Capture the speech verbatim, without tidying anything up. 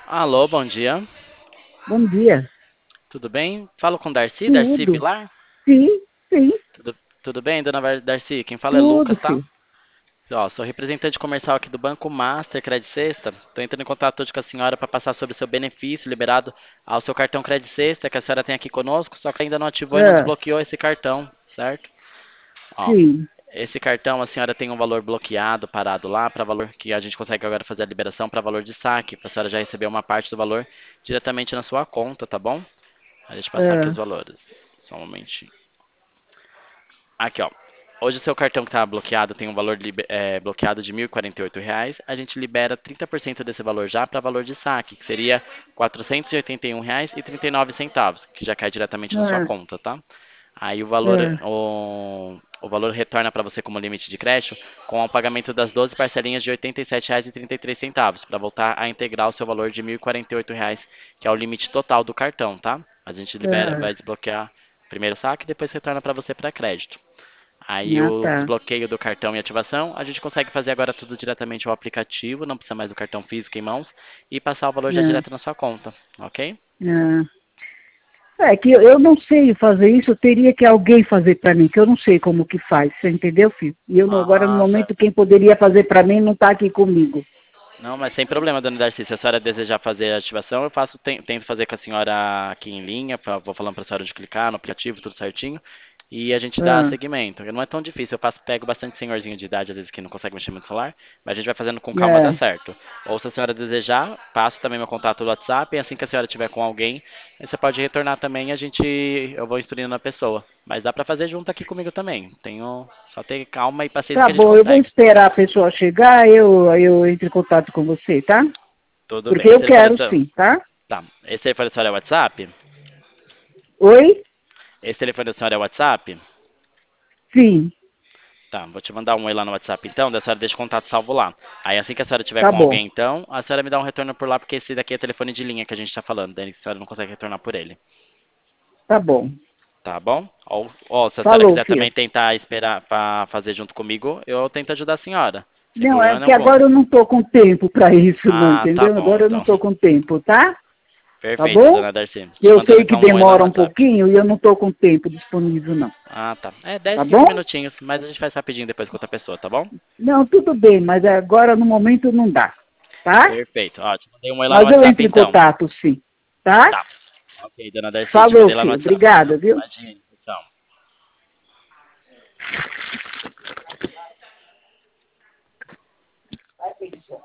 Alô, bom dia. Bom dia. Tudo bem? Falo com Darcy, Darcy Tudo? Vilar? Sim, sim, Tudo, tudo bem, dona Var- Darcy? Quem fala é tudo, Lucas, tá? sim. Ó, sou representante comercial aqui do Banco Master Credit Sexta. Estou entrando em contato hoje com a senhora para passar sobre o seu benefício liberado ao seu cartão Credit Sexta, que a senhora tem aqui conosco, só que ainda não ativou e não Ah, desbloqueou esse cartão, certo? Ó, sim. esse cartão a senhora tem um valor bloqueado, parado lá, para valor que a gente consegue agora fazer a liberação para valor de saque, para a senhora já receber uma parte do valor diretamente na sua conta, tá bom? A gente passar aqui os Ah, valores. Só um momentinho. Aqui, ó. Hoje o seu cartão que está bloqueado tem um valor libe- é, bloqueado de mil e quarenta e oito reais. A gente libera trinta por cento desse valor já para valor de saque, que seria quatrocentos e oitenta e um reais e trinta e nove centavos, que já cai diretamente na sua ah, conta, tá? Aí o valor, ah, o, o valor retorna para você como limite de crédito com o pagamento das doze parcelinhas de R$ oitenta e sete reais e trinta e três centavos, para voltar a integrar o seu valor de mil e quarenta e oito reais, que é o limite total do cartão, tá? A gente libera, ah, vai desbloquear primeiro o saque e depois retorna para você para crédito. Aí ah, o tá. desbloqueio do cartão e ativação, a gente consegue fazer agora tudo diretamente ao aplicativo, não precisa mais do cartão físico em mãos, e passar o valor já Ah, direto na sua conta, ok? ah. É que eu eu não sei fazer isso, eu teria que alguém fazer para mim, que eu não sei como que faz, você entendeu, filho? E eu não- agora, no Ah, momento, certo. quem poderia fazer para mim não está aqui comigo. Não, mas sem problema, dona Darcy. Se a senhora desejar fazer a ativação, eu faço, ten- tento fazer com a senhora aqui em linha, fa- vou falando para a senhora de clicar no aplicativo, tudo certinho, e a gente dá Ah, seguimento. Não é tão difícil, eu faço, pego bastante senhorzinho de idade, às vezes que não consegue mexer muito no celular, mas a gente vai fazendo com calma, dá é, certo. Ou se a senhora desejar, passo também meu contato do WhatsApp, e assim que a senhora tiver com alguém, aí você pode retornar também, e a gente, eu vou instruindo a pessoa. Mas dá para fazer junto aqui comigo também. Tenho, só ter calma e paciência tá que a gente bom, eu vou consegue. esperar a pessoa chegar, eu, eu entro em contato com você, tá? Tudo Porque bem. Esse eu telefone é quero seu? sim, tá? Tá. Esse telefone da senhora é WhatsApp? Oi? Esse telefone da senhora é WhatsApp? Sim, Tá, vou te mandar um oi lá no WhatsApp então, da senhora deixa o contato salvo lá. Aí assim que a senhora tiver tá com bom, alguém então, a senhora me dá um retorno por lá, porque esse daqui é telefone de linha que a gente tá falando, daí a senhora não consegue retornar por ele. tá bom. Tá bom? Ou, ou se a senhora Falou, quiser filho. também tentar esperar pra fazer junto comigo, eu tento ajudar a senhora. Sem Não, é problema que nenhum. agora eu não estou com tempo para isso, não, Ah, tá entendeu? bom Agora eu não então. estou com tempo, tá? Tá Perfeito, bom? dona Darcy. Te Eu mandando sei que então um oi lá no demora um WhatsApp. pouquinho e eu não estou com tempo disponível, não. Ah, tá. É dez, Tá quinze bom? minutinhos, mas a gente faz rapidinho depois com outra pessoa, tá bom? Não, tudo bem, mas agora no momento não dá, tá? Perfeito. Ó, te mandei um oi lá no Mas eu WhatsApp entro em então. contato, sim. Tá? Tá. Ok, dona Darcy, te Falou, mandei lá no filho. WhatsApp. Obrigada, viu? Imagina, então. Vai pensando.